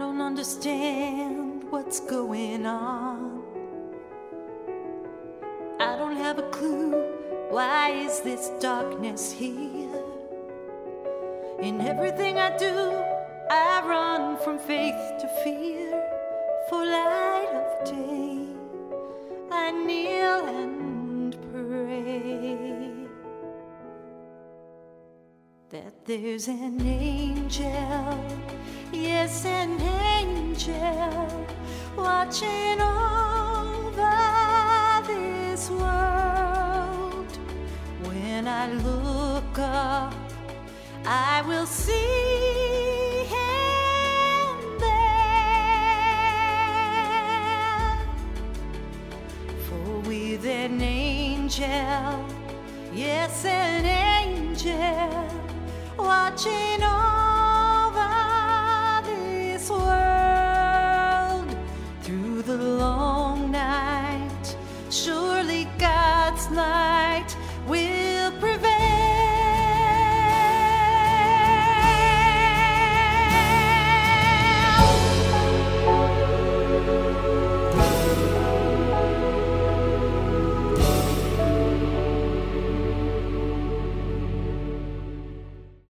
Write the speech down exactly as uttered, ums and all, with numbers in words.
don't understand what's going on. I don't have a clue. Why is this darkness here? In everything I do, I run from faith to fear. For light of day, I kneel and pray that there's an angel, yes, an angel, watching over this world. When I look up, I will see him there. For with an angel, yes, an angel, watching over